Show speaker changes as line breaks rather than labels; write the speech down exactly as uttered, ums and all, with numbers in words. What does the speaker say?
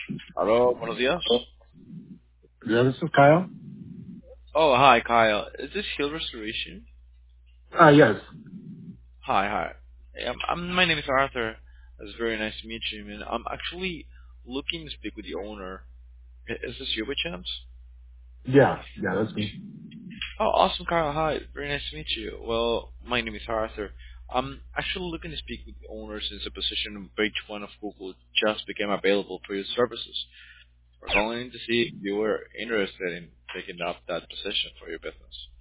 Hello, buenos días.
Yeah, this is Kyle.
Oh, hi, Kyle. Is this Hill Restoration?
Ah, yes.
Hi, hi. Hey, I'm, I'm, my name is Arthur. It's very nice to meet you, man. I'm actually looking to speak with the owner. I- Is this you by chance?
Yeah, yeah, that's me.
Oh, awesome, Kyle. Hi. Very nice to meet you. Well, my name is Arthur. I'm actually looking to speak with the owner since the position of page one of Google just became available for your services. We're calling to see if you were interested in taking up that position for your business.